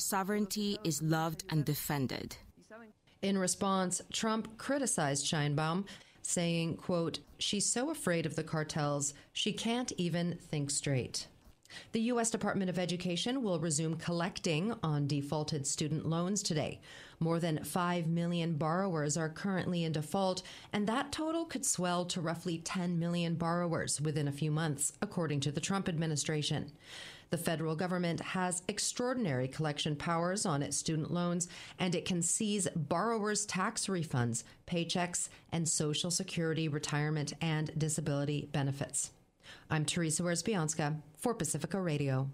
sovereignty is loved and defended. In response, Trump criticized Sheinbaum, saying, quote, "She's so afraid of the cartels, she can't even think straight." The U.S. Department of Education will resume collecting on defaulted student loans today. More than 5 million borrowers are currently in default, and that total could swell to roughly 10 million borrowers within a few months, according to the Trump administration. The federal government has extraordinary collection powers on its student loans, and it can seize borrowers' tax refunds, paychecks, and Social Security, retirement, and disability benefits. I'm Teresa Wierzbianska for Pacifica Radio.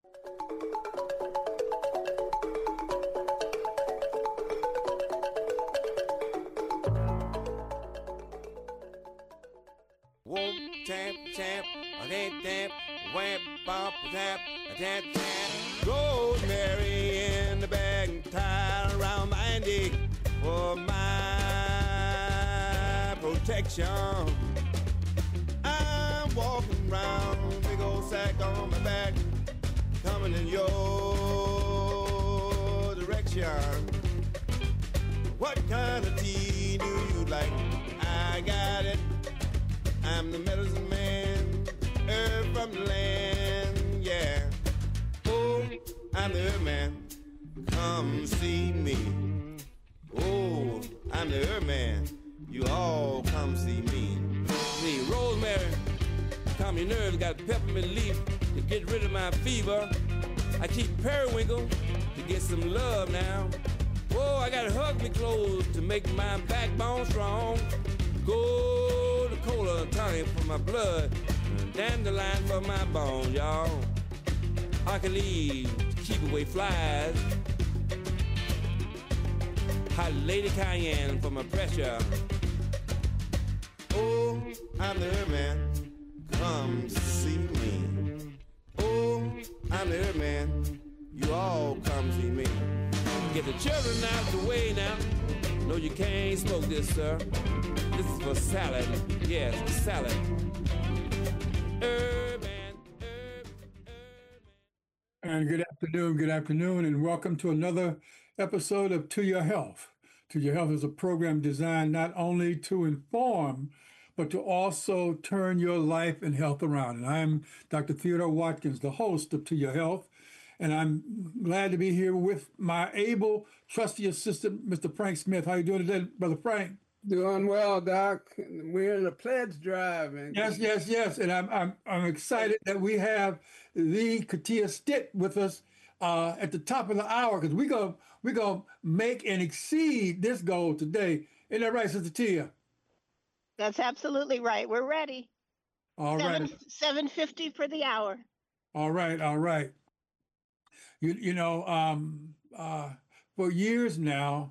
Rosemary in the bag, tied around my neck for my protection. I'm walking around, big old sack on my back, coming in your direction. What kind of tea do you like? I got it. I'm the medicine man, herb from the land, yeah. Oh, I'm the herb man, come see me. Oh, I'm the herb man, you all come see me. See, rosemary, calm your nerves, got peppermint leaf to get rid of my fever. I keep periwinkle to get some love now. Oh, I gotta hug me close to make my backbone strong. Gold cola tonic for my blood, dandelion for my bones, y'all. Alkali to keep away flies. Hot lady cayenne for my pressure. Oh, I'm the herb man, come see me. Oh, I'm the herb man, you all come see me. Get the children out the way now. No, you can't smoke this, sir. This is for salad. Yes, salad. Herb man, herb. And good afternoon, and welcome to another episode of To Your Health. To Your Health is a program designed not only to inform, but to also turn your life and health around. And I'm Dr. Theodore Watkins, the host of To Your Health, and I'm glad to be here with my able, trusty assistant, Mr. Frank Smith. How are you doing today, Brother Frank? Doing well, Doc. We're in a pledge drive. And Yes. And I'm excited that we have the Katia Stitt with us at the top of the hour, because we're gonna make and exceed this goal today. Isn't that right, Sister Tia? That's absolutely right. We're ready. All right. 7:50 for the hour. All right. You know, for years now,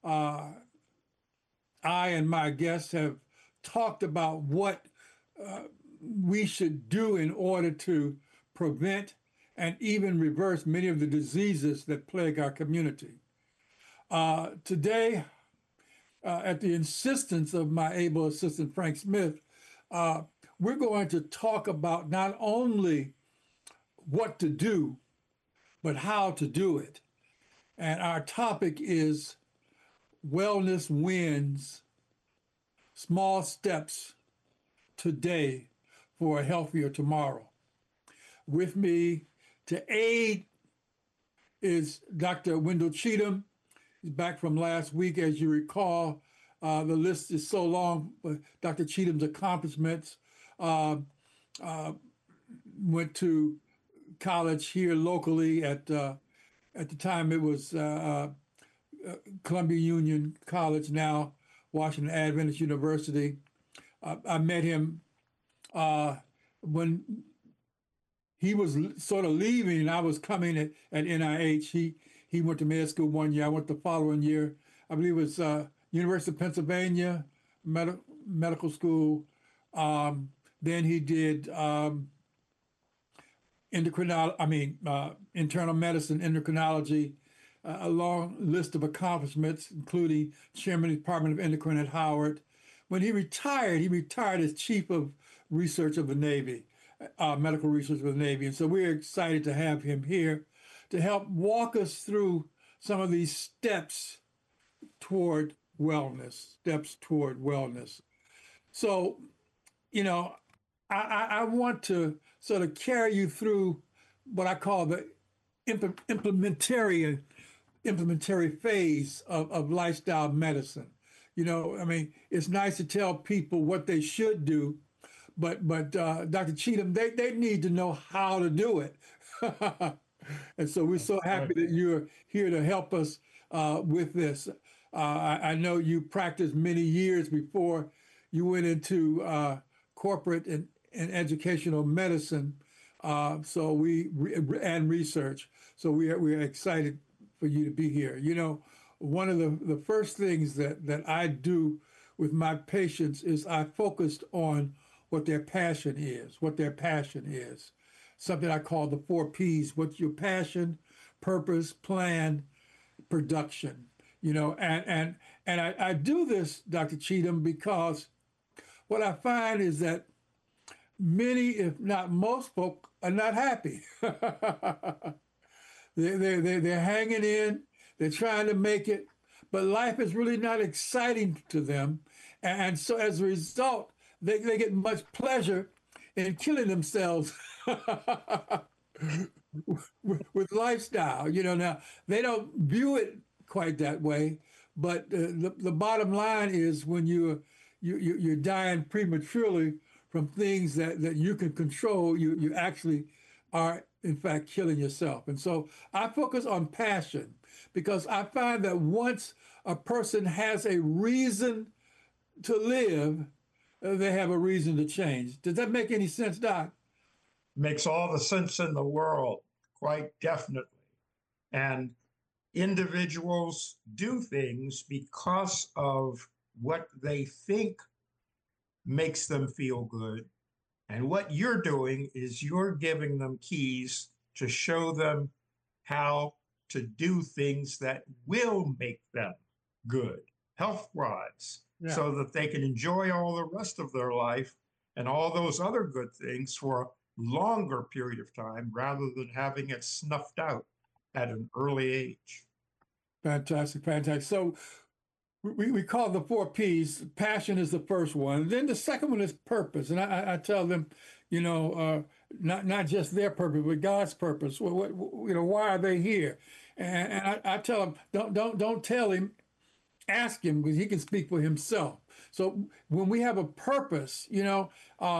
I and my guests have talked about what we should do in order to prevent and even reverse many of the diseases that plague our community. Today, at the insistence of my able assistant, Frank Smith, we're going to talk about not only what to do, but how to do it. And our topic is Wellness Wins, Small Steps Today for a Healthier Tomorrow. With me to aid is Dr. Wendell Cheatham. He's back from last week. As you recall, the list is so long, but Dr. Cheatham's accomplishments. Went to college here locally at the time it was Columbia Union College, now Washington Adventist University. I met him when he was sort of leaving and I was coming at NIH. He went to med school one year. I went the following year. I believe it was University of Pennsylvania Medical School. Then he did internal medicine, endocrinology, a long list of accomplishments, including chairman of the Department of Endocrine at Howard. When he retired as chief of research of the Navy, medical research of the Navy. And so we're excited to have him here to help walk us through some of these toward steps toward wellness. So, you know, I want to sort of carry you through what I call the implementary phase of lifestyle medicine. You know, I mean, it's nice to tell people what they should do, but Dr. Cheatham, they need to know how to do it. And so we're so happy that you're here to help us with this. I know you practiced many years before you went into corporate and educational medicine. So and research. So we're excited for you to be here. You know, one of the first things that I do with my patients is I focused on what their passion is. Something I call the 4 Ps. What's your passion, purpose, plan, production? You know, and I do this, Dr. Cheatham, because what I find is that many, if not most folk, are not happy. They're hanging in, they're trying to make it, but life is really not exciting to them. And so as a result, they get much pleasure in killing themselves with lifestyle. You know, now they don't view it quite that way, but the bottom line is when you're dying prematurely from things that you can control, you actually are in fact killing yourself. And so I focus on passion because I find that once a person has a reason to live, they have a reason to change. Does that make any sense, Doc? Makes all the sense in the world, quite definitely. And individuals do things because of what they think makes them feel good. And what you're doing is you're giving them keys to show them how to do things that will make them good, health-wise, so that they can enjoy all the rest of their life and all those other good things for a longer period of time rather than having it snuffed out at an early age. Fantastic, fantastic. So we call the 4 Ps. Passion is the first one. Then the second one is purpose. And I tell them, you know, not just their purpose, but God's purpose. What you know, why are they here? And I tell them, don't tell him, ask him, because he can speak for himself. So when we have a purpose, you know,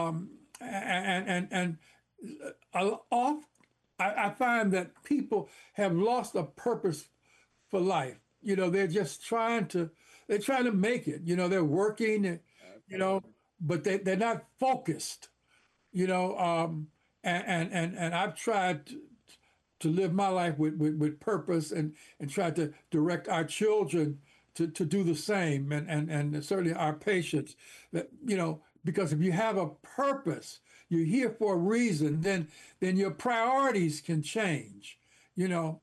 I find that people have lost a purpose for life. You know, they're just trying to make it. You know, they're working, you know, but they're not focused. You know, and I've tried to live my life with purpose and try to direct our children to do the same, and certainly our patients. That, you know, because if you have a purpose, you're here for a reason, then your priorities can change. You know,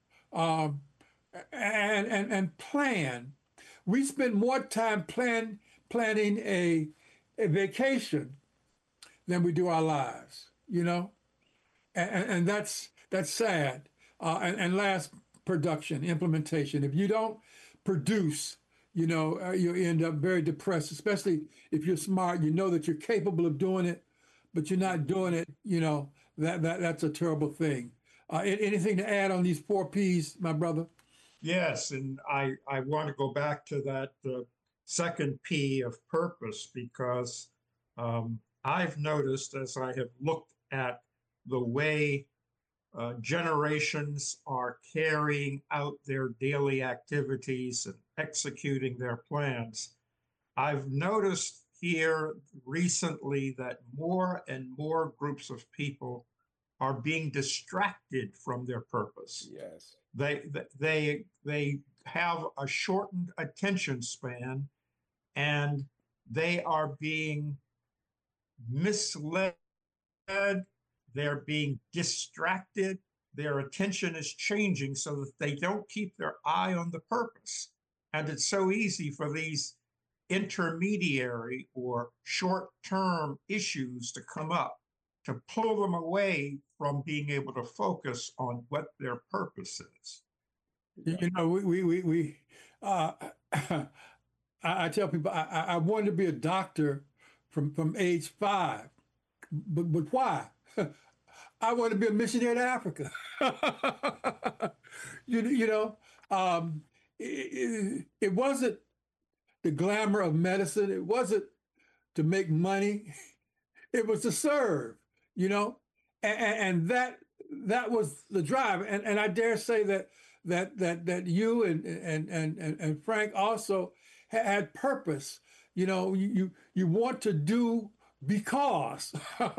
and plan. We spend more time planning a vacation than we do our lives. You know, and that's sad. And last, production, implementation. If you don't produce, you know, you end up very depressed, especially if you're smart. You know that you're capable of doing it, but you're not doing it. You know, that's a terrible thing. Anything to add on these 4 Ps, my brother? Yes, and I want to go back to that second P of purpose, because I've noticed as I have looked at the way generations are carrying out their daily activities and executing their plans, I've noticed here recently that more and more groups of people are being distracted from their purpose. Yes. They have a shortened attention span, and they are being misled. They're being distracted. Their attention is changing so that they don't keep their eye on the purpose. And it's so easy for these intermediary or short-term issues to come up to pull them away from being able to focus on what their purpose is. You know, I tell people I wanted to be a doctor from age 5, but why? I wanted to be a missionary to Africa. you know, it wasn't the glamour of medicine. It wasn't to make money. It was to serve. You know, and that was the drive. And I dare say that you and Frank also had purpose. You know, you want to do because,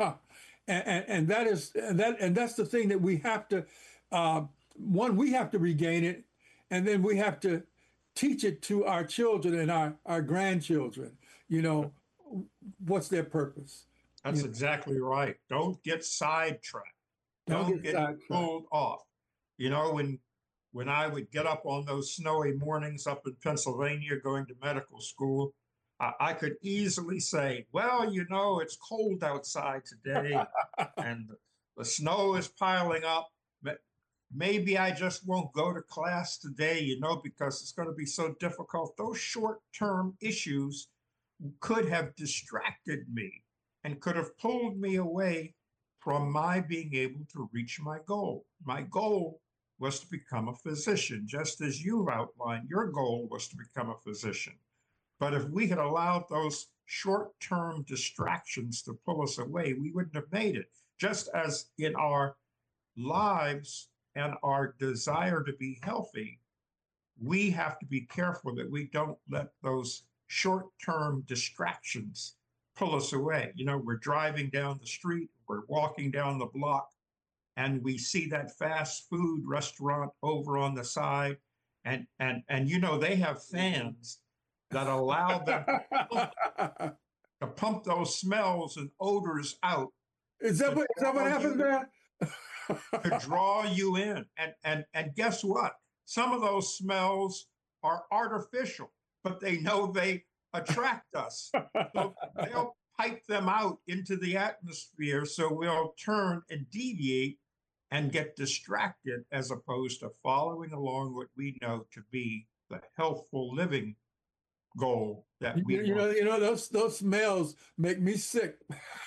and that's the thing that we have to. One, we have to regain it, and then we have to teach it to our children and our grandchildren. You know, what's their purpose? That's exactly right. Don't get sidetracked. Don't get pulled off. You know, when I would get up on those snowy mornings up in Pennsylvania going to medical school, I could easily say, well, you know, it's cold outside today and the snow is piling up. Maybe I just won't go to class today, you know, because it's going to be so difficult. Those short-term issues could have distracted me and could have pulled me away from my being able to reach my goal. My goal was to become a physician, just as you've outlined. Your goal was to become a physician. But if we had allowed those short-term distractions to pull us away, we wouldn't have made it. Just as in our lives and our desire to be healthy, we have to be careful that we don't let those short-term distractions pull us away. You know, we're driving down the street, we're walking down the block, and we see that fast food restaurant over on the side, and you know, they have fans that allow them to pump those smells and odors out. Is that what happens there? To draw you in. And guess what? Some of those smells are artificial, but they know they attract us. So they'll pipe them out into the atmosphere, so we'll turn and deviate and get distracted as opposed to following along what we know to be the healthful living goal that we you know those smells make me sick.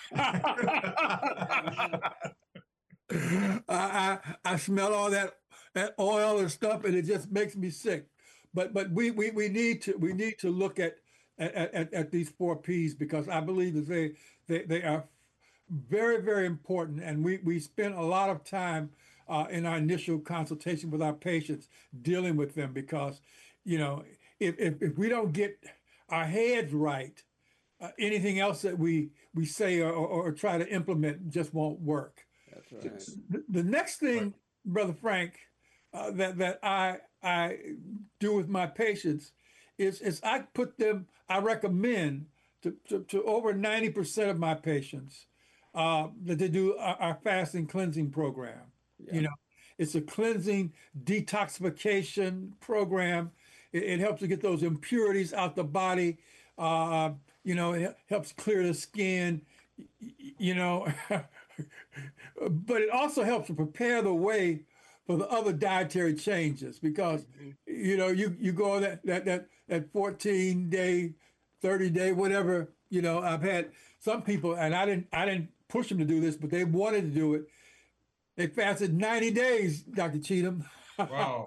I smell all that oil and stuff, and it just makes me sick. But we need to look at these 4 P's, because I believe that they are very, very important, and we spend a lot of time in our initial consultation with our patients dealing with them, because you know, if we don't get our heads right, anything else that we say or try to implement just won't work. That's right. The next thing, Brother Frank, that I do with my patients is I recommend to over 90% of my patients that they do our fasting cleansing program. Yeah. You know, it's a cleansing detoxification program. It helps to get those impurities out the body. You know, it helps clear the skin, you know, but it also helps to prepare the way for the other dietary changes, because, you know, you go on that 14-day, 30-day, whatever, you know. I've had some people, and I didn't push them to do this, but they wanted to do it. They fasted 90 days, Dr. Cheatham. Wow.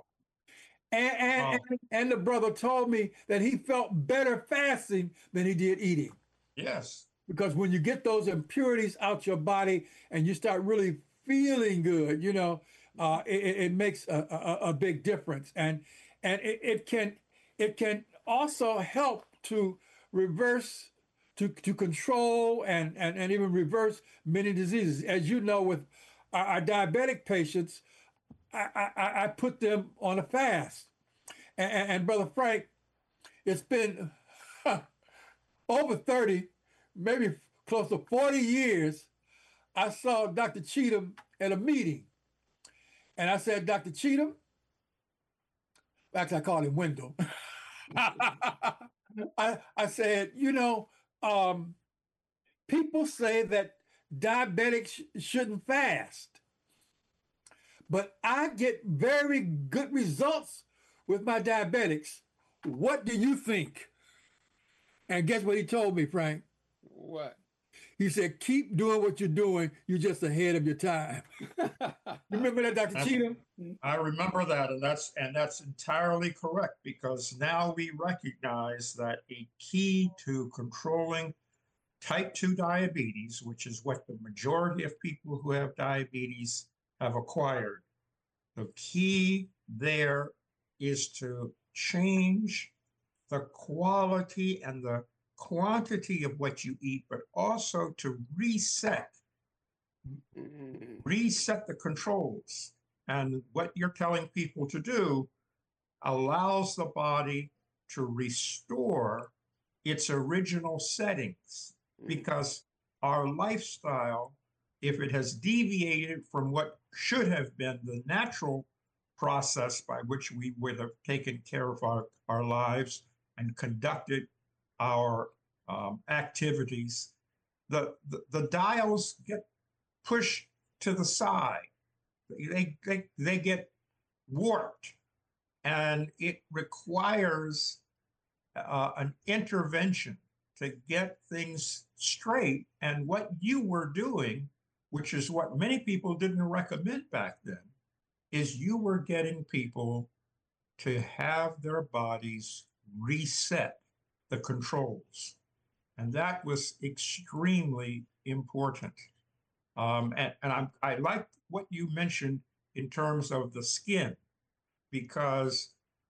And the brother told me that he felt better fasting than he did eating. Yes. Because when you get those impurities out your body and you start really feeling good, you know, it makes a big difference. And it can also help to reverse, to control and even reverse many diseases. As you know, with our diabetic patients, I put them on a fast. And Brother Frank, it's been over 30, maybe close to 40 years, I saw Dr. Cheatham at a meeting. And I said, Dr. Cheatham, actually I called him Wendell. I said, you know, people say that diabetics shouldn't fast. But I get very good results with my diabetics. What do you think? And guess what he told me, Frank? What? He said, keep doing what you're doing. You're just ahead of your time. Remember that, Dr. Cheatham? I remember that, and that's entirely correct, because now we recognize that a key to controlling type 2 diabetes, which is what the majority of people who have diabetes have acquired, the key there is to change the quality and the quantity of what you eat, but also to reset the controls. And what you're telling people to do allows the body to restore its original settings, because our lifestyle, if it has deviated from what should have been the natural process by which we would have taken care of our lives and conducted our activities, the dials get pushed to the side. They get warped, and it requires an intervention to get things straight. And what you were doing, which is what many people didn't recommend back then, is you were getting people to have their bodies reset the controls. And that was extremely important. I like what you mentioned in terms of the skin, because,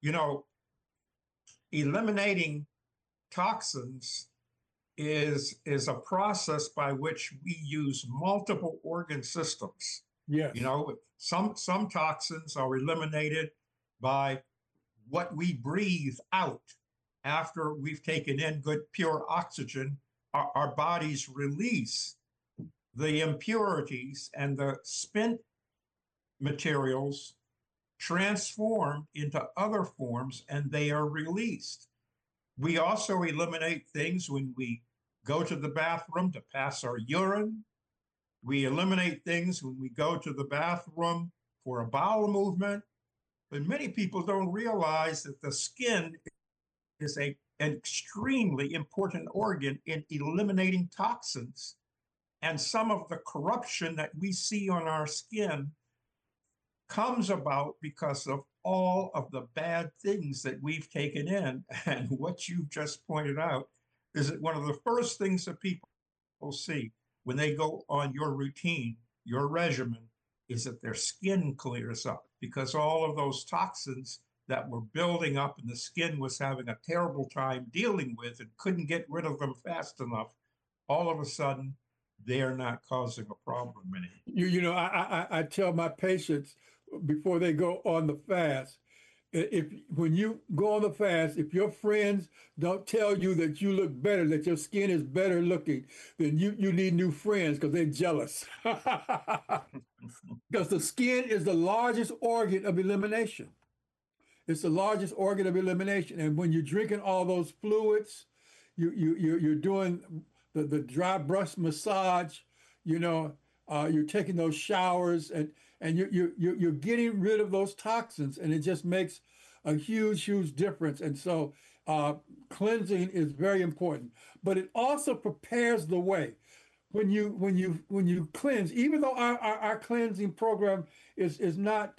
eliminating toxins is a process by which we use multiple organ systems. Yes. Some toxins are eliminated by what we breathe out after we've taken in good pure oxygen. Our bodies release the impurities, and the spent materials transform into other forms, and they are released. We also eliminate things when we go to the bathroom to pass our urine. We eliminate things when we go to the bathroom for a bowel movement. But many people don't realize that the skin is an extremely important organ in eliminating toxins. And some of the corruption that we see on our skin comes about because of all of the bad things that we've taken in. And what you've just pointed out is that one of the first things that people see when they go on your routine, your regimen, is that their skin clears up, because all of those toxins that were building up and the skin was having a terrible time dealing with and couldn't get rid of them fast enough, all of a sudden, they're not causing a problem anymore. I tell my patients before they go on the fast, when you go on the fast, if your friends don't tell you that you look better, that your skin is better looking, then you need new friends, because they're jealous. Because the skin is the largest organ of elimination. It's the largest organ of elimination. And when you're drinking all those fluids, you're doing the dry brush massage, you're taking those showers, and you're getting rid of those toxins, and it just makes a huge difference. And so cleansing is very important, but it also prepares the way. When you cleanse, even though our cleansing program is not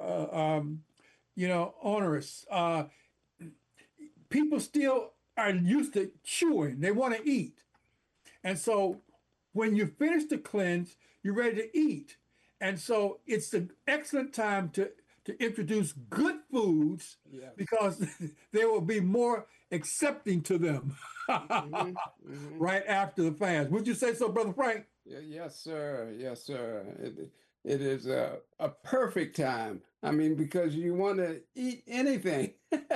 onerous, people still are used to chewing. They want to eat. And so when you finish the cleanse, you're ready to eat. And so it's an excellent time to introduce good foods, yes, because they will be more accepting to them right after the fast. Would you say so, Brother Frank? Yes, sir. Yes, sir. It is a perfect time. I mean, because you want to eat anything.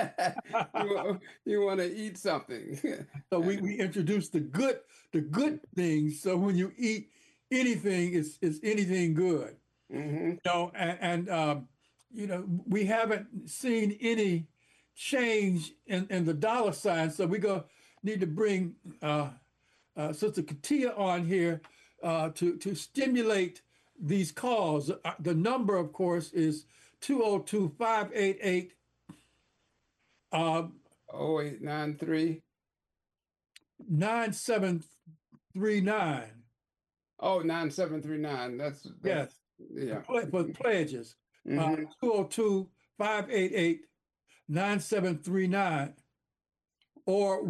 you want to eat something. So we introduce the good things. So when you eat anything, it's anything good. Mm-hmm. We haven't seen any change in the dollar sign. So we're going to need to bring Sister Katia on here to stimulate these calls. The number, of course, is 202-588 0893. 9739. Oh, 9739. That's Yes, yeah. for pledges. Mhm. 202-588-9739 or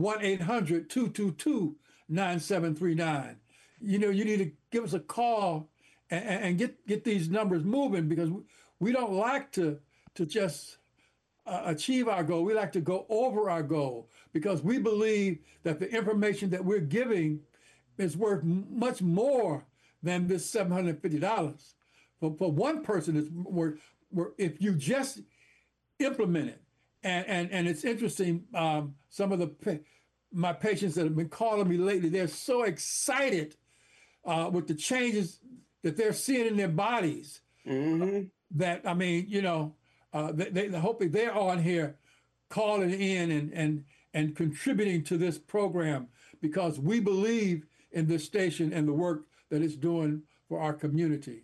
1-800-222-9739. You know, you need to give us a call and get these numbers moving, because we don't like to just achieve our goal. We like to go over our goal, because we believe that the information that we're giving is worth much more than this $750. For one person, it's worth, if you just implement it. And it's interesting, some of my patients that have been calling me lately, they're so excited with the changes that they're seeing in their bodies. That, I mean, you know, hopefully they're on here calling in and contributing to this program, because we believe in this station and the work that it's doing for our community.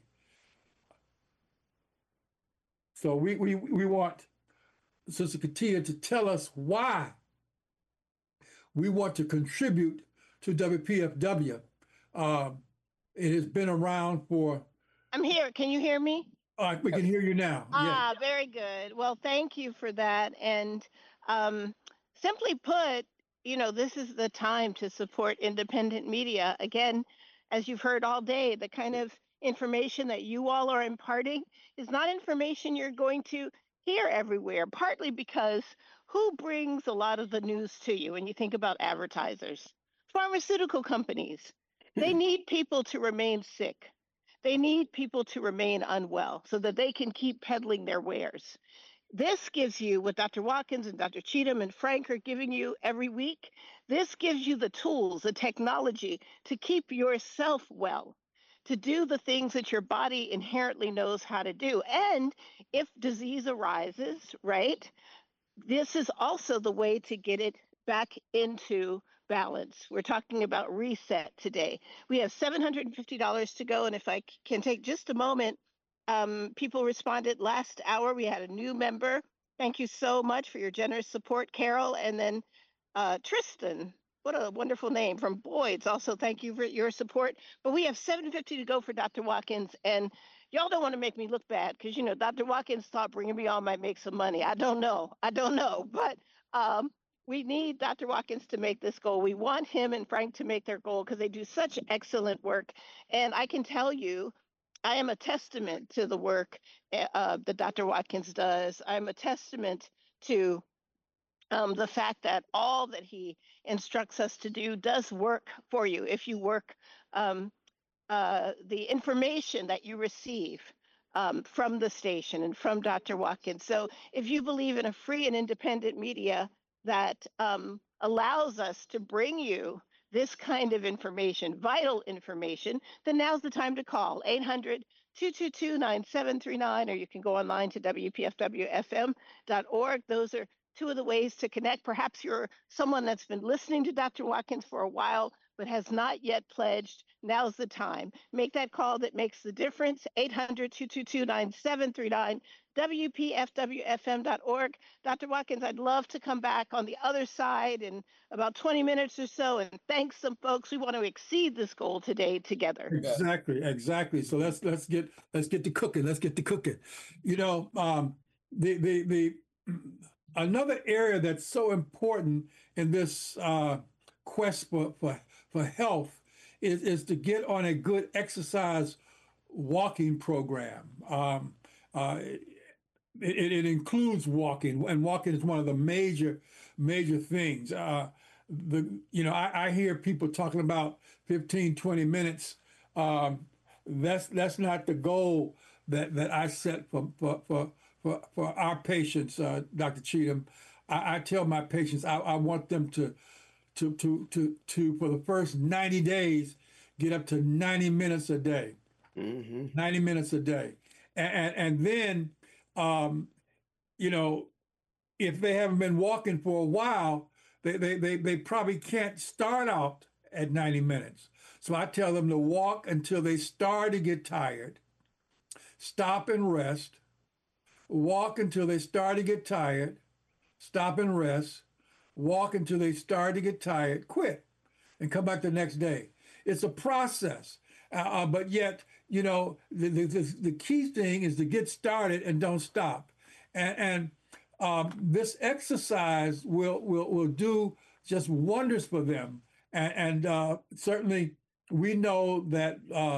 So we want Sister Katia to tell us why we want to contribute to WPFW. It has been around for... I'm here. Can you hear me? We can hear you now. Ah, very good. Well, thank you for that. And simply put, you know, this is the time to support independent media. Again, as you've heard all day, the kind of information that you all are imparting is not information you're going to hear everywhere, partly because who brings a lot of the news to you when you think about advertisers? Pharmaceutical companies. They need people to remain sick. They need people to remain unwell so that they can keep peddling their wares. This gives you, what Dr. Watkins and Dr. Cheatham and Frank are giving you every week, this gives you the tools, the technology to keep yourself well, to do the things that your body inherently knows how to do. And if disease arises, right, this is also the way to get it back into balance. We're talking about reset today. We have $750 to go. And if I can take just a moment, people responded last hour. We had a new member. Thank you so much for your generous support, Carol. And then Tristan, what a wonderful name, from Boyd's. Also, thank you for your support. But we have $750 to go for Dr. Watkins. And y'all don't want to make me look bad, because, you know, Dr. Watkins thought bringing me on might make some money. I don't know. But we need Dr. Watkins to make this goal. We want him and Frank to make their goal, because they do such excellent work. And I can tell you, I am a testament to the work that Dr. Watkins does. I'm a testament to the fact that all that he instructs us to do does work for you if you work the information that you receive from the station and from Dr. Watkins. So if you believe in a free and independent media that allows us to bring you this kind of information, vital information, then now's the time to call 800-222-9739, or you can go online to WPFWFM.org. Those are two of the ways to connect. Perhaps you're someone that's been listening to Dr. Watkins for a while, but has not yet pledged. Now's the time. Make that call that makes the difference. 800-222-9739, WPFWFM.org. Dr. Watkins, I'd love to come back on the other side in about 20 minutes or so and thank some folks. We want to exceed this goal today together. Exactly. So let's get to cooking. Let's get to cooking. You know, the another area that's so important in this quest for health is to get on a good exercise walking program. It includes walking, and walking is one of the major things. I hear people talking about 15, 20 minutes. That's not the goal that I set for our patients, Dr. Cheatham. I tell my patients I want them to for the first 90 days get up to 90 minutes a day. 90 minutes a day, and then if they haven't been walking for a while, they probably can't start out at 90 minutes. So I tell them to walk until they start to get tired, stop and rest, walk until they start to get tired, stop and rest, walk until they start to get tired, quit, and come back the next day. It's a process, but yet, the key thing is to get started and don't stop. And this exercise will do just wonders for them. And certainly, we know that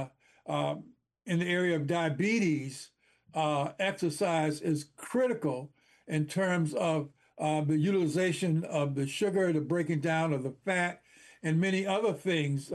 in the area of diabetes, exercise is critical in terms of the utilization of the sugar, the breaking down of the fat, and many other things.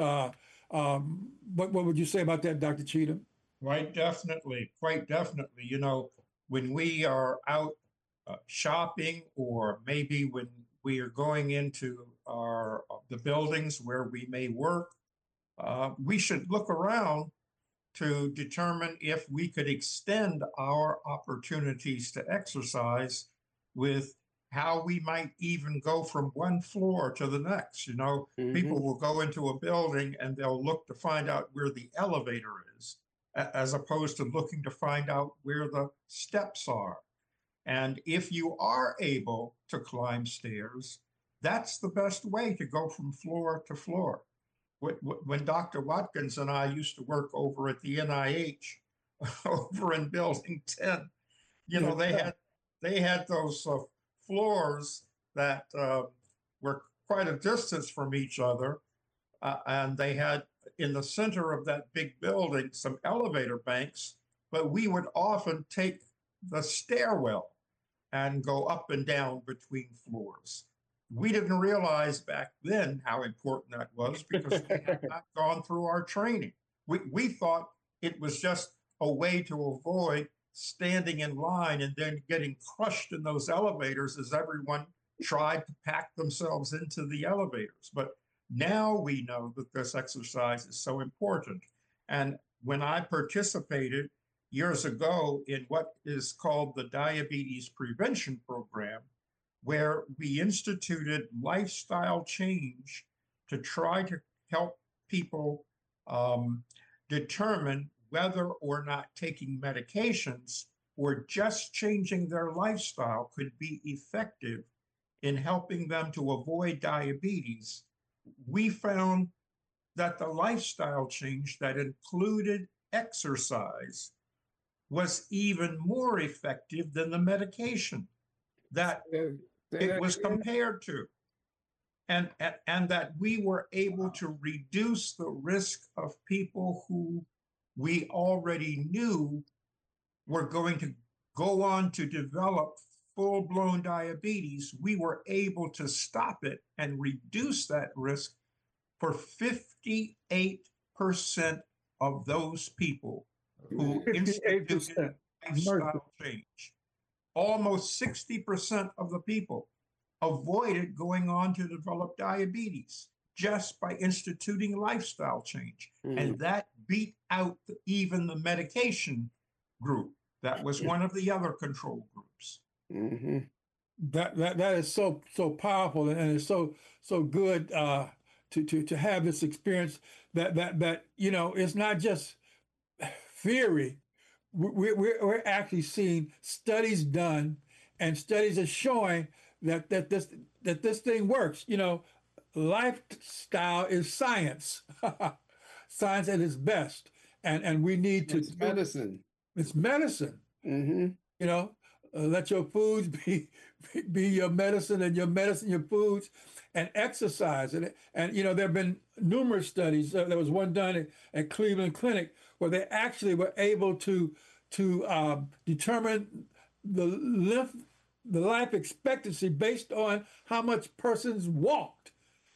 What would you say about that, Dr. Cheatham? Quite definitely. Quite definitely. When we are out shopping, or maybe when we are going into the buildings where we may work, we should look around to determine if we could extend our opportunities to exercise with how we might even go from one floor to the next. People will go into a building and they'll look to find out where the elevator is, as opposed to looking to find out where the steps are. And if you are able to climb stairs, that's the best way to go from floor to floor. When Dr. Watkins and I used to work over at the NIH, over in Building 10, they had those floors that were quite a distance from each other, and they had in the center of that big building some elevator banks, but we would often take the stairwell and go up and down between floors. We didn't realize back then how important that was because we had not gone through our training. We thought it was just a way to avoid standing in line and then getting crushed in those elevators as everyone tried to pack themselves into the elevators. But now we know that this exercise is so important. And when I participated years ago in what is called the Diabetes Prevention Program, where we instituted lifestyle change to try to help people determine whether or not taking medications or just changing their lifestyle could be effective in helping them to avoid diabetes, we found that the lifestyle change that included exercise was even more effective than the medication that it was compared to. And that we were able to reduce the risk of people who we already knew were going to go on to develop full-blown diabetes. We were able to stop it and reduce that risk for 58% of those people who instituted lifestyle change. Almost 60% of the people avoided going on to develop diabetes just by instituting lifestyle change. And that beat out even the medication group. That was one of the other control groups. That is so powerful, and it's so good to have this experience that it's not just theory. We're actually seeing studies done, and studies are showing that this thing works. Lifestyle is science, science at its best, and we need to. It's medicine. It's medicine. Let your foods be your medicine, and your medicine your foods, and exercise. And there have been numerous studies. There was one done at Cleveland Clinic where they actually were able to determine the life expectancy based on how much persons walked.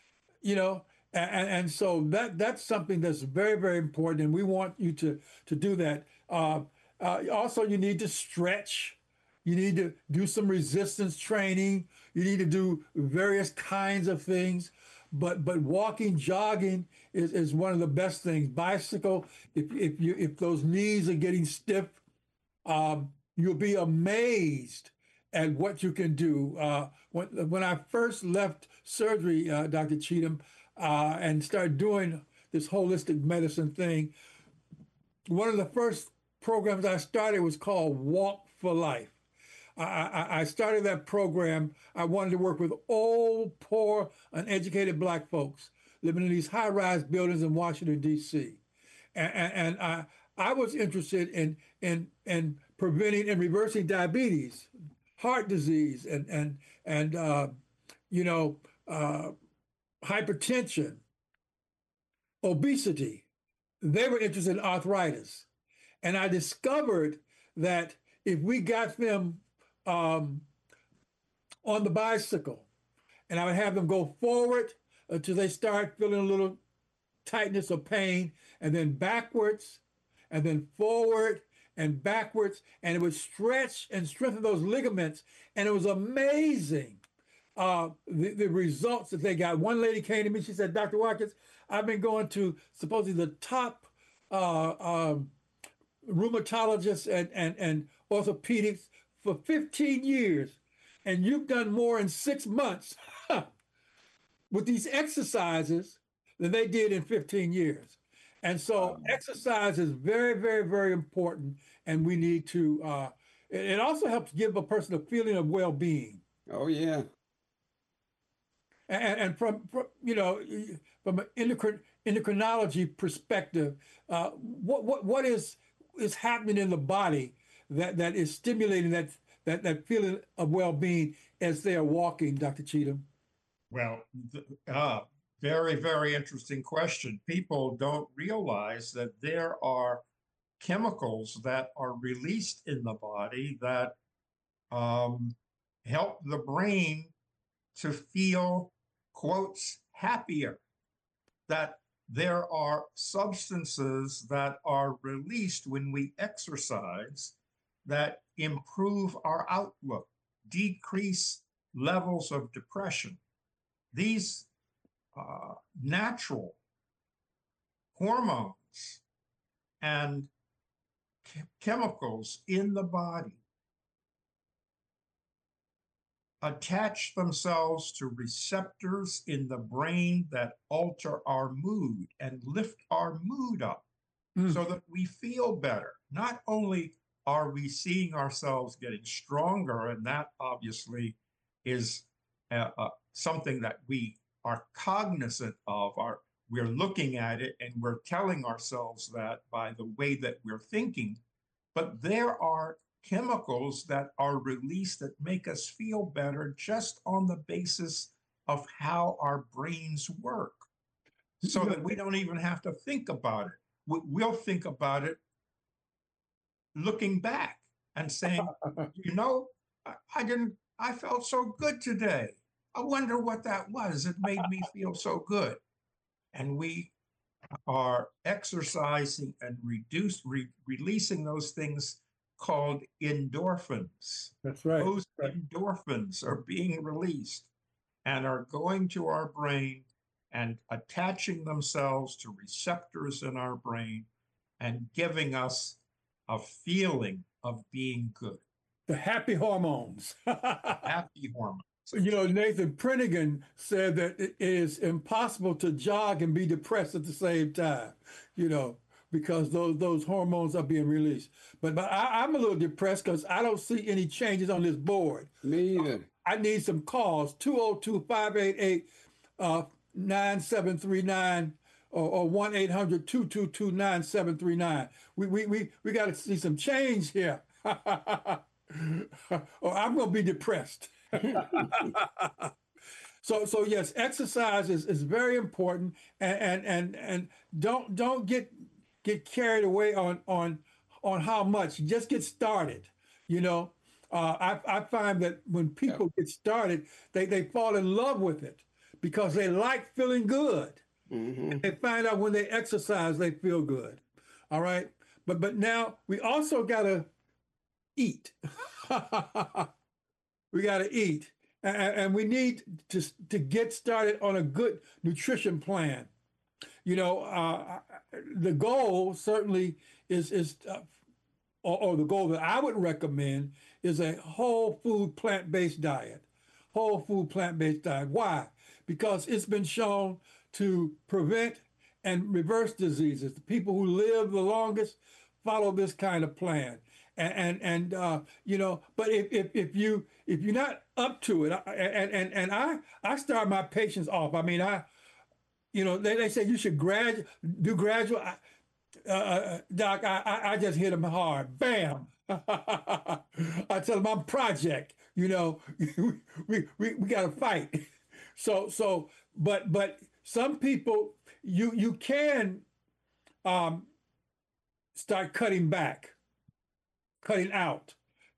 And so that's something that's very, very important, and we want you to do that. Also, you need to stretch. You need to do some resistance training. You need to do various kinds of things. But walking, jogging is one of the best things. Bicycle, if those knees are getting stiff, you'll be amazed at what you can do. When I first left surgery, Dr. Cheatham, and started doing this holistic medicine thing, one of the first programs I started was called Walk for Life. I started that program. I wanted to work with old, poor, uneducated Black folks living in these high-rise buildings in Washington, D.C. And I was interested in preventing and reversing diabetes, heart disease, and hypertension, obesity. They were interested in arthritis. And I discovered that if we got them on the bicycle, and I would have them go forward until they start feeling a little tightness or pain, and then backwards, and then forward and backwards, and it would stretch and strengthen those ligaments. And it was amazing the results that they got. One lady came to me, she said, Dr. Watkins, I've been going to supposedly the top rheumatologists and orthopedics for 15 years, and you've done more in 6 months with these exercises than they did in 15 years. And so exercise is very, very, very important, and we need to, it also helps give a person a feeling of well-being. Oh, yeah. And from from an endocrinology perspective, what is happening in the body that is stimulating that feeling of well-being as they are walking, Dr. Cheatham? Well, very, very interesting question. People don't realize that there are chemicals that are released in the body that help the brain to feel, quotes, happier. That there are substances that are released when we exercise that improve our outlook, decrease levels of depression. These natural hormones and chemicals in the body attach themselves to receptors in the brain that alter our mood and lift our mood up so that we feel better. Not only are we seeing ourselves getting stronger, and that obviously is something that we are cognizant of, we're looking at it and we're telling ourselves that by the way that we're thinking, but there are chemicals that are released that make us feel better just on the basis of how our brains work, so that we don't even have to think about it. We'll think about it looking back and saying, I felt so good today. I wonder what that was. It made me feel so good. And we are exercising and releasing those things called endorphins. That's right. Those endorphins are being released and are going to our brain and attaching themselves to receptors in our brain and giving us a feeling of being good. The happy hormones. Happy hormones. Nathan Prentigan said that it is impossible to jog and be depressed at the same time, because those hormones are being released. But I'm a little depressed because I don't see any changes on this board. Me either. I need some calls, 202-588-9739 or 1-800-222-9739. We got to see some change here. Or I'm going to be depressed. So yes, exercise is very important, and don't get carried away on how much. Just get started. I find that when people get started, they fall in love with it because they like feeling good. Mm-hmm. They find out when they exercise, they feel good. All right, but now we also gotta eat. We gotta eat. And we need to get started on a good nutrition plan. The goal certainly is or the goal that I would recommend is a whole food plant-based diet. Whole food plant-based diet. Why? Because it's been shown to prevent and reverse diseases. The people who live the longest follow this kind of plan. But if you're not up to it, I start my patients off. I mean, they say you should do gradual. Doc, I just hit them hard. Bam. I tell them I'm project. We got to fight. But some people you can start cutting back, cutting out.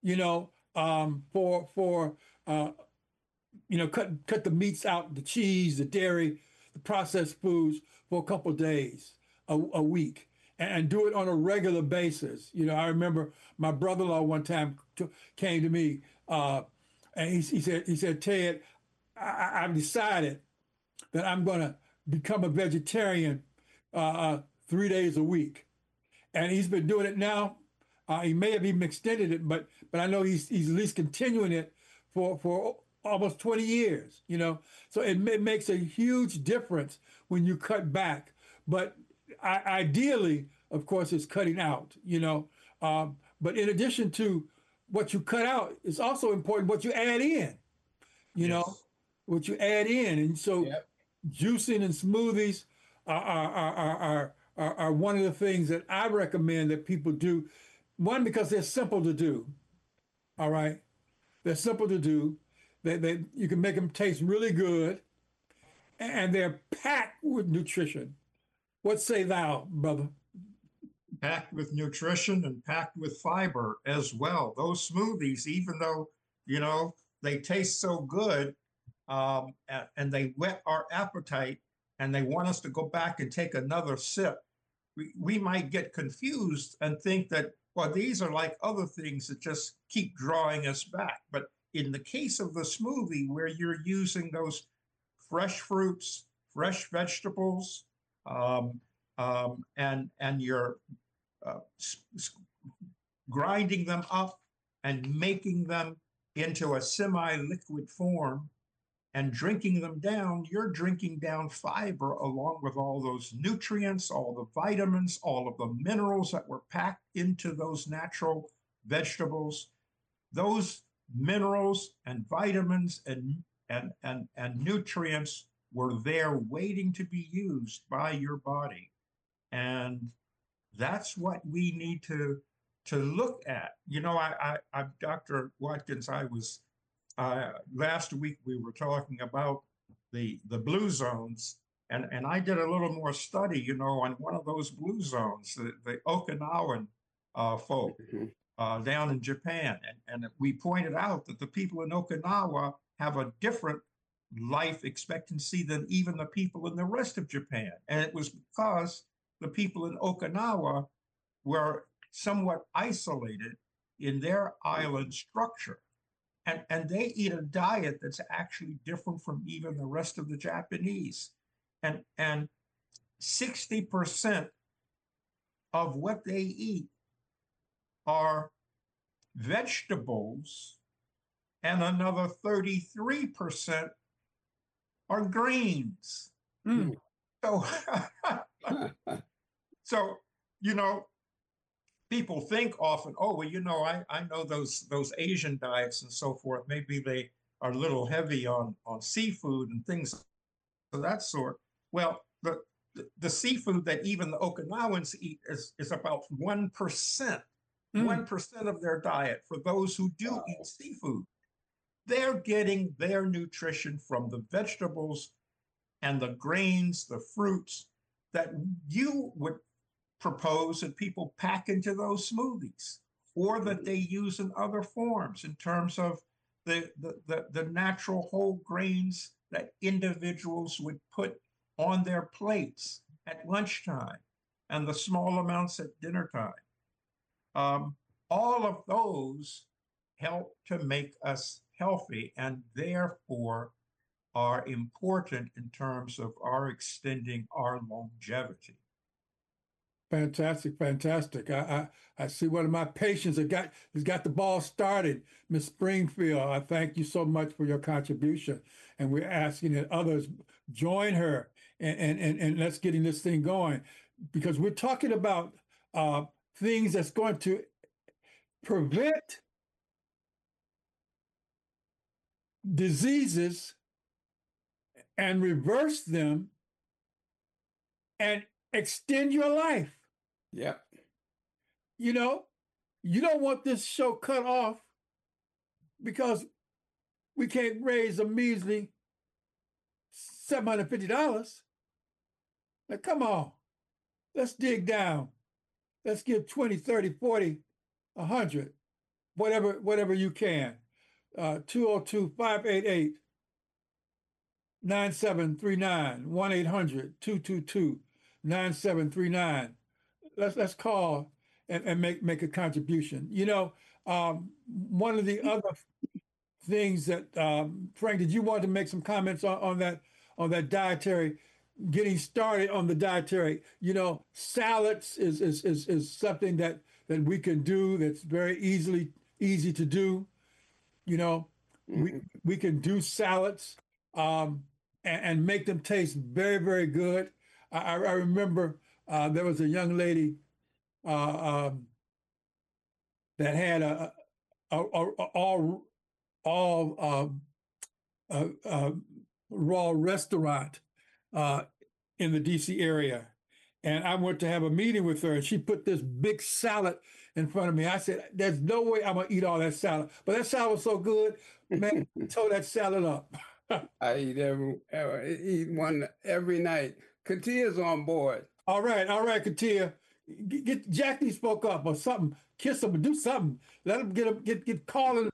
Cut the meats out, the cheese, the dairy, the processed foods for a couple of days, a week, and do it on a regular basis. I remember my brother-in-law one time came to me, and he said, Ted, I've decided that I'm going to become a vegetarian 3 days a week, and he's been doing it now. He may have even extended it, but I know he's at least continuing it for almost 20 years. So it makes a huge difference when you cut back. But ideally, of course, it's cutting out. But in addition to what you cut out, it's also important what you add in. Yes. What you add in, and so juicing and smoothies are one of the things that I recommend that people do. One, because they're simple to do. All right, they're simple to do. You can make them taste really good, and they're packed with nutrition. What say thou, brother? Packed with nutrition and packed with fiber as well. Those smoothies, even though, they taste so good, and they whet our appetite, and they want us to go back and take another sip, we might get confused and think that, well, these are like other things that just keep drawing us back. But in the case of the smoothie, where you're using those fresh fruits, fresh vegetables, and you're grinding them up and making them into a semi-liquid form and drinking them down, you're drinking down fiber along with all those nutrients, all the vitamins, all of the minerals that were packed into those natural vegetables. Those minerals and vitamins and nutrients were there waiting to be used by your body. And that's what we need to look at. Dr. Watkins, I was last week we were talking about the blue zones, and I did a little more study, on one of those blue zones, the Okinawan folk down in Japan, and we pointed out that the people in Okinawa have a different life expectancy than even the people in the rest of Japan, and it was because the people in Okinawa were somewhat isolated in their island structure. And they eat a diet that's actually different from even the rest of the Japanese. And 60% of what they eat are vegetables, and another 33% are greens. Mm. So, people think often, oh, well, I know those Asian diets and so forth. Maybe they are a little heavy on seafood and things of that sort. Well, the seafood that even the Okinawans eat is about 1%. 1% of their diet for those who do eat seafood. They're getting their nutrition from the vegetables and the grains, the fruits that you would propose that people pack into those smoothies, or that they use in other forms in terms of the natural whole grains that individuals would put on their plates at lunchtime and the small amounts at dinner time. All of those help to make us healthy, and therefore are important in terms of our extending our longevity. Fantastic, fantastic. I see one of my patients has got the ball started, Miss Springfield. I thank you so much for your contribution, and we're asking that others join her and let's getting this thing going, because we're talking about things that's going to prevent diseases and reverse them and extend your life. Yep. You know, you don't want this show cut off because we can't raise a measly $750. Now, come on, let's dig down. Let's give 20, 30, 40, 100, whatever you can. 202-588-9739, 1-800-222-9739. Let's call and make a contribution. You know, one of the other things that Frank, did you want to make some comments on that dietary, getting started on the dietary? You know, salads is something that we can do that's very easy to do. You know, we can do salads and make them taste very, very good. I remember there was a young lady that had a all raw restaurant in the DC area. And I went to have a meeting with her, and she put this big salad in front of me. I said, there's no way I'm going to eat all that salad. But that salad was so good, man, I tore that salad up. I eat one every night. Katia's on board. All right, Katia. Get Jackie spoke up or something. Kiss him or do something. Let him get calling.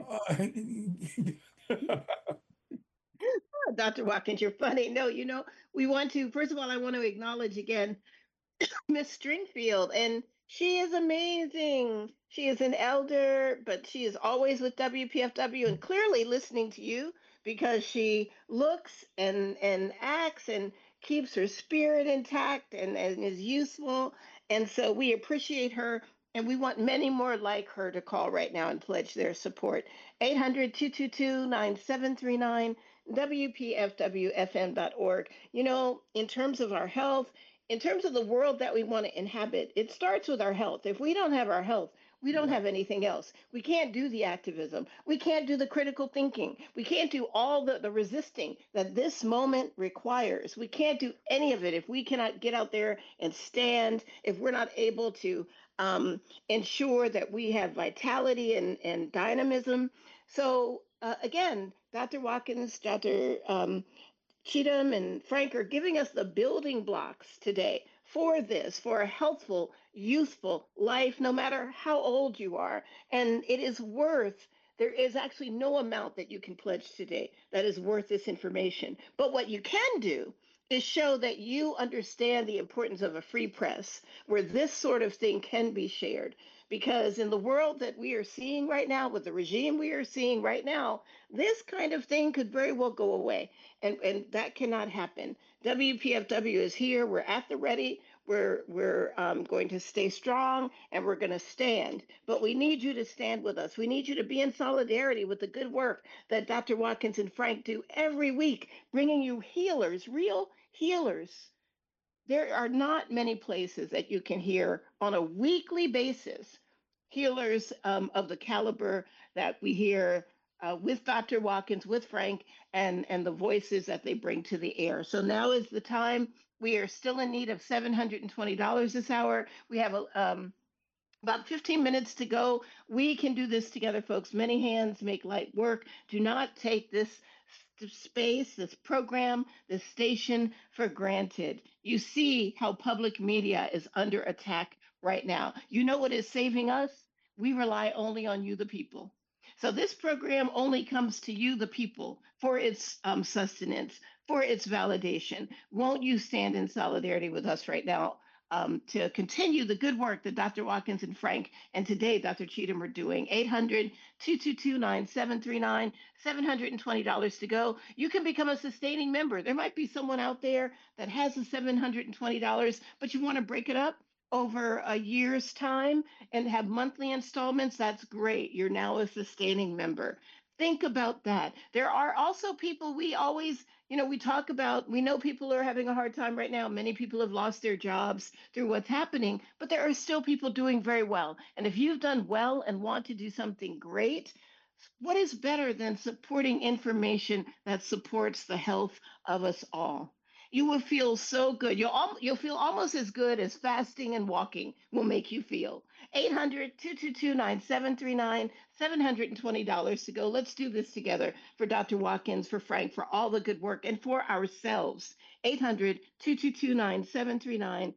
Dr. Watkins, you're funny. No, you know, we want to, first of all, I want to acknowledge again Miss Stringfield, and she is amazing. She is an elder, but she is always with WPFW and clearly listening to you, because she looks and acts and keeps her spirit intact and is useful. And so we appreciate her, and we want many more like her to call right now and pledge their support. 800-222-9739, WPFWFM.org. You know, in terms of our health, in terms of the world that we want to inhabit, it starts with our health. If we don't have our health, we don't have anything else. We can't do the activism. We can't do the critical thinking. We can't do all the resisting that this moment requires. We can't do any of it if we cannot get out there and stand, if we're not able to ensure that we have vitality and dynamism. So again, Dr. Watkins, Dr. Cheatham, and Frank are giving us the building blocks today for this, for a healthful, youthful life, no matter how old you are. And it is worth, there is actually no amount that you can pledge today that is worth this information. But what you can do is show that you understand the importance of a free press where this sort of thing can be shared. Because in the world that we are seeing right now, with the regime we are seeing right now, this kind of thing could very well go away. And that cannot happen. WPFW is here. We're at the ready. We're going to stay strong, and we're going to stand. But we need you to stand with us. We need you to be in solidarity with the good work that Dr. Watkins and Frank do every week, bringing you healers, real healers. There are not many places that you can hear on a weekly basis healers of the caliber that we hear with Dr. Watkins, with Frank, and the voices that they bring to the air. So now is the time. We are still in need of $720 this hour. We have about 15 minutes to go. We can do this together, folks. Many hands make light work. Do not take this space, this program, this station for granted. You see how public media is under attack right now. You know what is saving us? We rely only on you, the people. So this program only comes to you, the people, for its sustenance, for its validation. Won't you stand in solidarity with us right now to continue the good work that Dr. Watkins and Frank and today Dr. Cheatham are doing? 800-222-9739, $720 to go. You can become a sustaining member. There might be someone out there that has the $720, but you want to break it up. over a year's time and have monthly installments, that's great. You're now a sustaining member. Think about that. There are also people we always, we talk about, we know people are having a hard time right now. Many people have lost their jobs through what's happening, but there are still people doing very well. And if you've done well and want to do something great, what is better than supporting information that supports the health of us all? You will feel so good. You'll feel almost as good as fasting and walking will make you feel. 800-222-9739, $720 to go. Let's do this together for Dr. Watkins, for Frank, for all the good work, and for ourselves. 800-222-9739,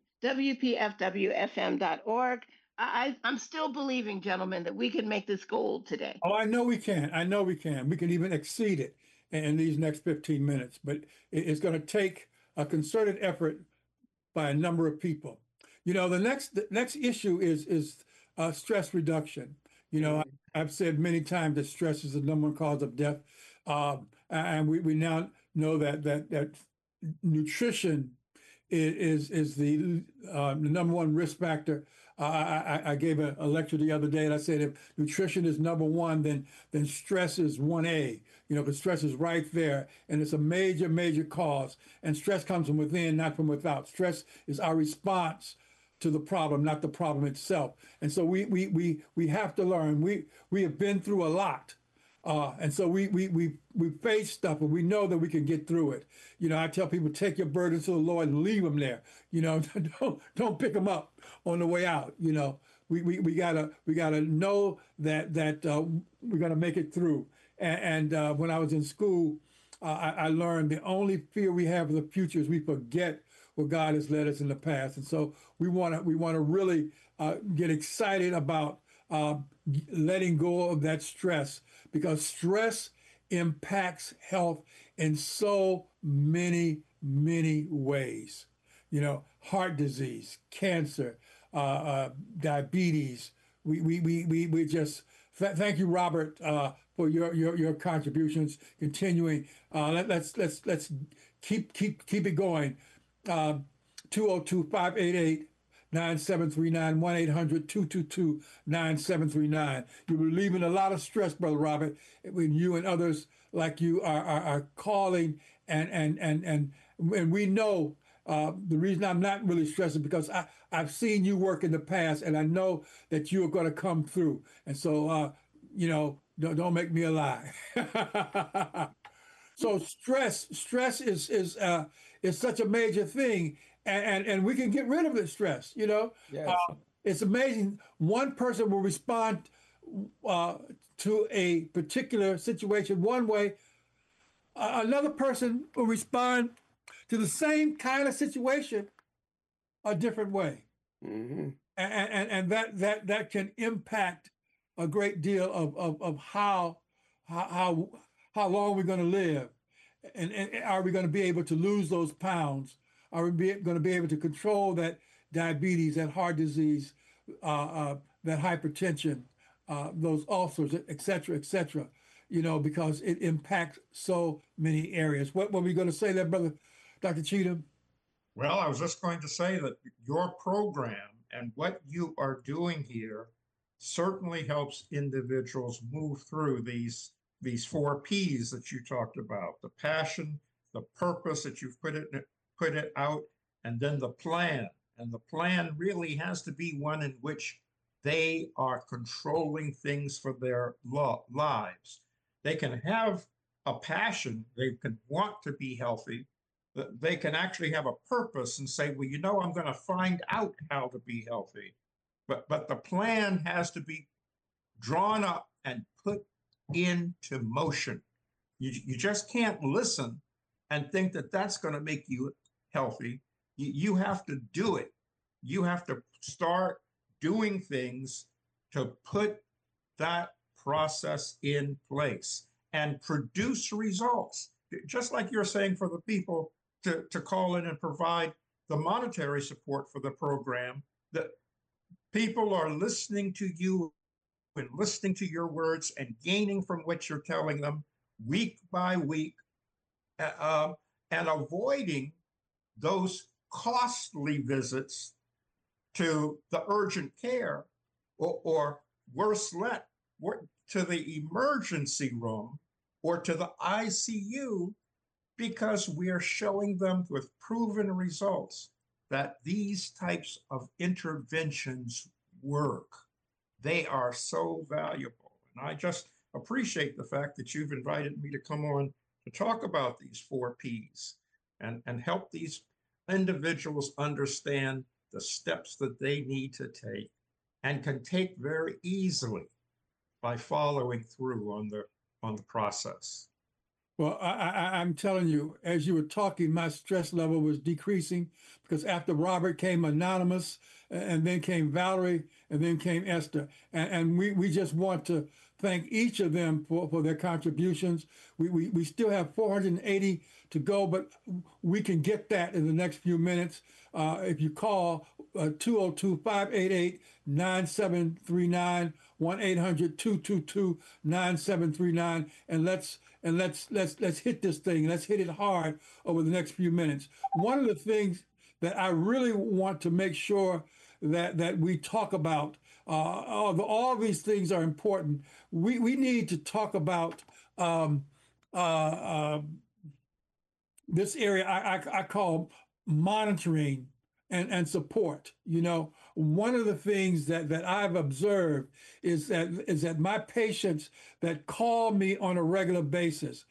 WPFWFM.org. I'm still believing, gentlemen, that we can make this goal today. Oh, I know we can. I know we can. We can even exceed it in these next 15 minutes. But it's going to take a concerted effort by a number of people. The next issue is stress reduction. I've said many times that stress is the number one cause of death, and we now know that nutrition is the number one risk factor. I gave a lecture the other day, and I said if nutrition is number one, then stress is 1A. Because stress is right there, and it's a major cause. And stress comes from within, not from without. Stress is our response to the problem, not the problem itself. And so we have to learn. We have been through a lot. And so we face stuff, and we know that we can get through it. I tell people, take your burdens to the Lord and leave them there. Don't pick them up on the way out. We gotta know that we're gonna make it through. And when I was in school, I learned the only fear we have of the future is we forget where God has led us in the past. And so we want to really get excited about letting go of that stress, because stress impacts health in so many ways. Heart disease, cancer, diabetes. We just thank you, Robert, for your contributions. Continuing, let's keep it going. 202-588-9739, 1-800-222-9739. You're relieving a lot of stress, Brother Robert, when you and others like you are calling, and we know the reason I'm not really stressed is because I've seen you work in the past, and I know that you are going to come through. And so, don't make me a lie. So stress is such a major thing, and we can get rid of the stress. Yes. It's amazing. One person will respond to a particular situation one way. Another person will respond to the same kind of situation a different way. Mm-hmm. And that can impact a great deal of how long we're going to live, and are we going to be able to lose those pounds? Are we going to be able to control that diabetes, that heart disease, that hypertension, those ulcers, et cetera, because it impacts so many areas. What were we going to say there, Brother Dr. Cheatham? Well, I was just going to say that your program and what you are doing here certainly helps individuals move through these 4 P's that you talked about: the passion, the purpose that you've put it out, and then the plan. And the plan really has to be one in which they are controlling things for their lives. They can have a passion, they can want to be healthy, they can actually have a purpose and say, well, I'm going to find out how to be healthy. But the plan has to be drawn up and put into motion. You just can't listen and think that that's going to make you healthy. You have to do it. You have to start doing things to put that process in place and produce results. Just like you're saying for the people to call in and provide the monetary support for the program, that people are listening to you and listening to your words and gaining from what you're telling them week by week, and avoiding those costly visits to the urgent care, or worse yet, to the emergency room or to the ICU, because we are showing them with proven results that these types of interventions work. They are so valuable. And I just appreciate the fact that you've invited me to come on to talk about these 4Ps and help these individuals understand the steps that they need to take and can take very easily by following through on the process. Well, I'm telling you, as you were talking, my stress level was decreasing because after Robert came Anonymous, and then came Valerie, and then came Esther. And we just want to thank each of them for their contributions. We still have 480 to go, but we can get that in the next few minutes. If you call 202-588-9739, 1-800-222-9739, and let's hit this thing. Let's hit it hard over the next few minutes. One of the things that I really want to make sure that we talk about, all these things are important. We need to talk about this area I call monitoring and support. You know, one of the things that I've observed is that my patients that call me on a regular basis,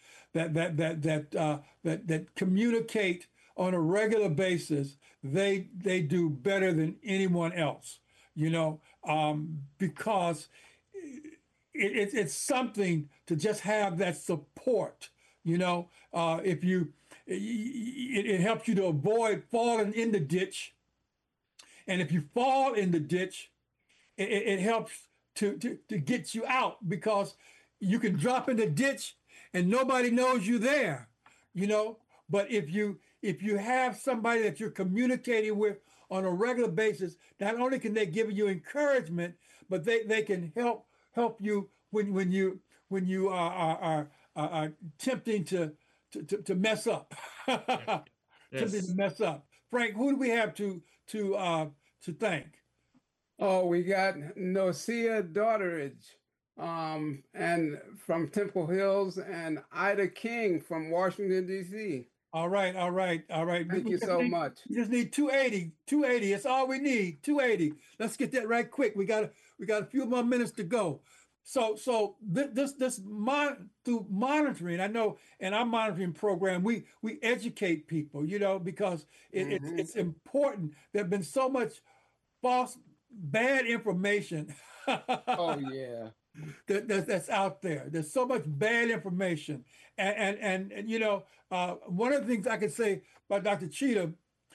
that communicate on a regular basis, they do better than anyone else. You know, because it's something to just have that support. You know, if you it helps you to avoid falling in the ditch. And if you fall in the ditch, it helps to get you out, because you can drop in the ditch and nobody knows you there, you know. But if you have somebody that you're communicating with on a regular basis, not only can they give you encouragement, but they can help you when you are tempting to mess up. Yes. Tempting to mess up. Frank, who do we have to thank? Oh, we got Nocia Daughteridge, and from Temple Hills, and Ida King from Washington, D.C. All right. Thank you so much. We just need 280. 280. That's all we need. 280. Let's get that right quick. We got a few more minutes to go. So through monitoring, I know in our monitoring program, we educate people, you know, because it's important. There have been so much false, bad information. Oh yeah. That's out there. There's so much bad information, and you know, one of the things I could say about Dr. Cheatham,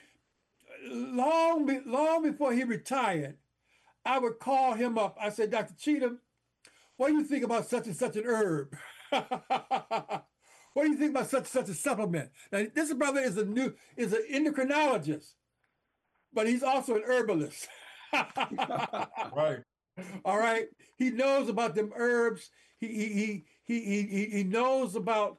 long before he retired, I would call him up. I said, Dr. Cheatham, what do you think about such and such an herb? What do you think about such and such a supplement? Now, this brother is an endocrinologist, but he's also an herbalist. Right. All right. He knows about them herbs. He knows about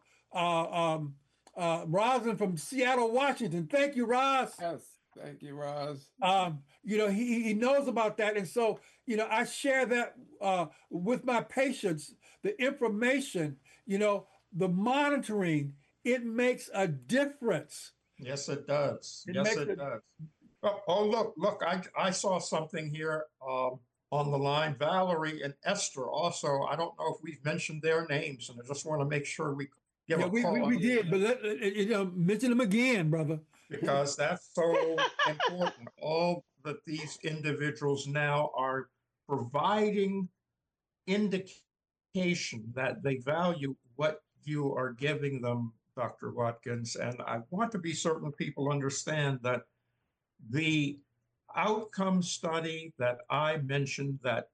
Roslyn from Seattle, Washington. Thank you, Roz. Yes, thank you, Roz. You know, he knows about that. And so, you know, I share that with my patients, the information, you know, the monitoring, it makes a difference. Yes, it does. It Yes, makes it it- does. Oh, look, I saw something here on the line. Valerie and Esther also. I don't know if we've mentioned their names, and I just want to make sure we give Yeah, a we call did, but you know, mention them again, brother. because that's so important. All that these individuals now are providing indication that they value what you are giving them, Dr. Watkins. And I want to be certain people understand that the outcome study that I mentioned, that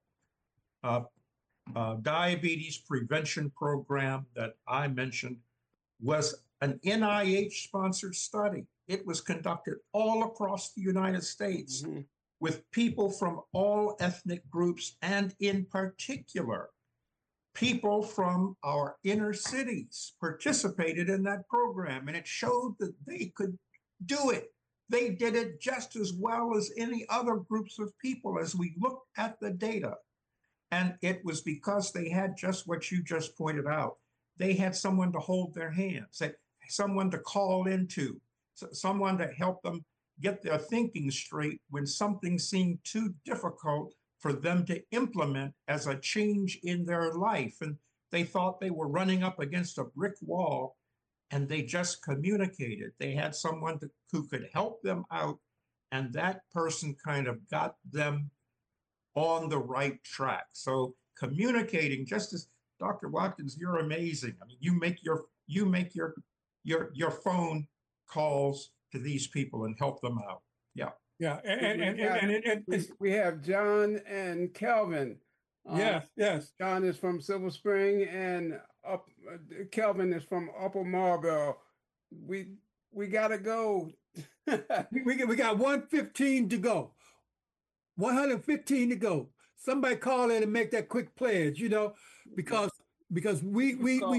diabetes prevention program that I mentioned, was an NIH-sponsored study. It was conducted all across the United States with people from all ethnic groups, and in particular, people from our inner cities participated in that program, and it showed that they could do it. They did it just as well as any other groups of people as we looked at the data. And it was because they had just what you just pointed out. They had someone to hold their hand, someone to call into, someone to help them get their thinking straight when something seemed too difficult for them to implement as a change in their life. And they thought they were running up against a brick wall, and they just communicated. They had someone who could help them out, and that person kind of got them on the right track. So communicating, just as Dr. Watkins, you're amazing. I mean, you make your phone calls to these people and help them out. Yeah. Yeah. We have John and Kelvin. Yes. John is from Silver Spring, and Kelvin is from Upper Marlboro. We gotta go. we got 115 to go. 115 to go. Somebody call in and make that quick pledge, because we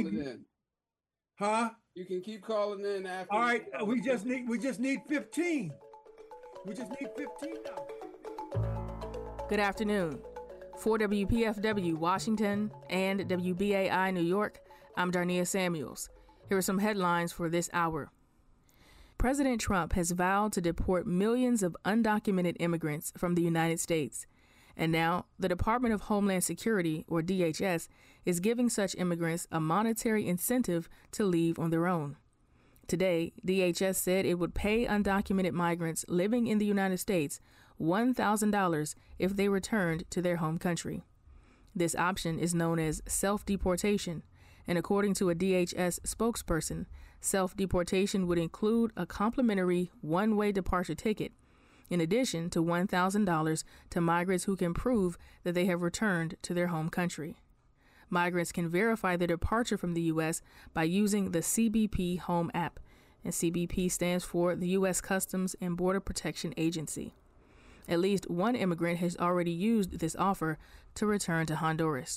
huh? You can keep calling in after. All right, we just need 15. We just need 15 now. Good afternoon. For WPFW Washington and WBAI New York, I'm Darnia Samuels. Here are some headlines for this hour. President Trump has vowed to deport millions of undocumented immigrants from the United States. And now, the Department of Homeland Security, or DHS, is giving such immigrants a monetary incentive to leave on their own. Today, DHS said it would pay undocumented migrants living in the United States $1,000 if they returned to their home country. This option is known as self-deportation, and according to a DHS spokesperson, self-deportation would include a complimentary one-way departure ticket, in addition to $1,000 to migrants who can prove that they have returned to their home country. Migrants can verify their departure from the U.S. by using the CBP Home app, and CBP stands for the U.S. Customs and Border Protection Agency. At least one immigrant has already used this offer to return to Honduras.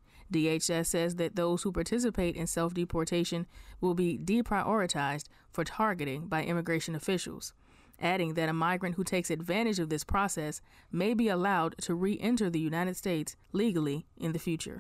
DHS says that those who participate in self-deportation will be deprioritized for targeting by immigration officials, adding that a migrant who takes advantage of this process may be allowed to re-enter the United States legally in the future.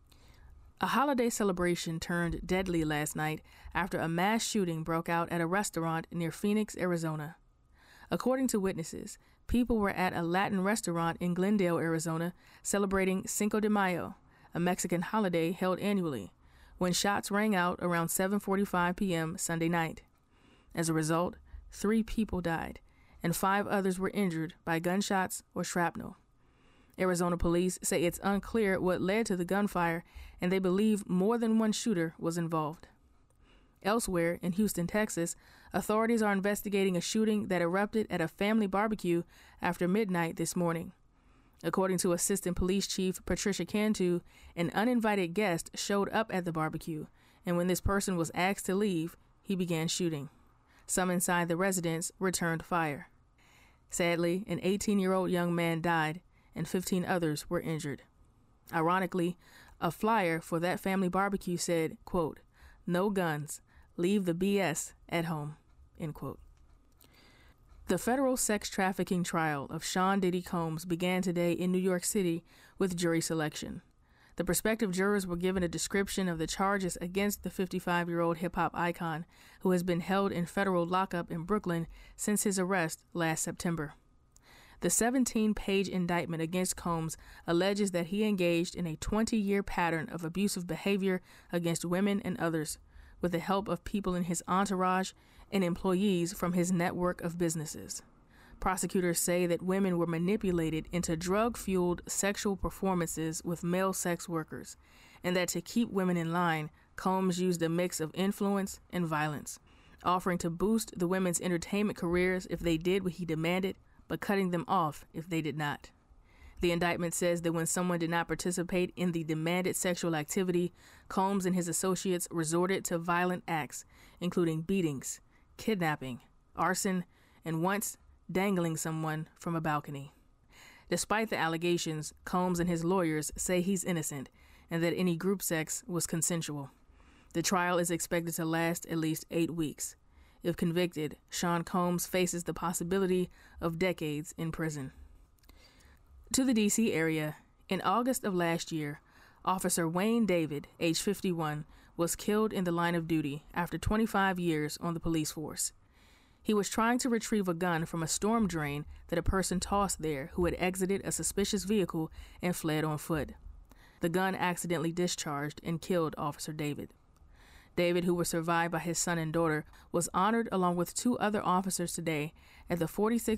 A holiday celebration turned deadly last night after a mass shooting broke out at a restaurant near Phoenix, Arizona. According to witnesses, people were at a Latin restaurant in Glendale, Arizona, celebrating Cinco de Mayo, a Mexican holiday held annually, when shots rang out around 7:45 p.m. Sunday night. As a result, 3 people died, and 5 others were injured by gunshots or shrapnel. Arizona police say it's unclear what led to the gunfire, and they believe more than one shooter was involved. Elsewhere, in Houston, Texas, authorities are investigating a shooting that erupted at a family barbecue after midnight this morning. According to Assistant Police Chief Patricia Cantu, an uninvited guest showed up at the barbecue, and when this person was asked to leave, he began shooting. Some inside the residence returned fire. Sadly, an 18-year-old young man died, and 15 others were injured. Ironically, a flyer for that family barbecue said, quote, "No guns, leave the BS at home," end quote. The federal sex trafficking trial of Sean Diddy Combs began today in New York City with jury selection. The prospective jurors were given a description of the charges against the 55-year-old hip-hop icon, who has been held in federal lockup in Brooklyn since his arrest last September. The 17-page indictment against Combs alleges that he engaged in a 20-year pattern of abusive behavior against women and others, with the help of people in his entourage and employees from his network of businesses. Prosecutors say that women were manipulated into drug-fueled sexual performances with male sex workers, and that to keep women in line, Combs used a mix of influence and violence, offering to boost the women's entertainment careers if they did what he demanded, but cutting them off if they did not. The indictment says that when someone did not participate in the demanded sexual activity, Combs and his associates resorted to violent acts, including beatings, kidnapping, arson, and once dangling someone from a balcony. Despite the allegations, Combs and his lawyers say he's innocent and that any group sex was consensual. The trial is expected to last at least 8 weeks. If convicted, Sean Combs faces the possibility of decades in prison. To the D.C. area, in August of last year, Officer Wayne David, age 51, was killed in the line of duty after 25 years on the police force. He was trying to retrieve a gun from a storm drain that a person tossed there who had exited a suspicious vehicle and fled on foot. The gun accidentally discharged and killed Officer David. David, who was survived by his son and daughter, was honored along with 2 other officers today at the 46th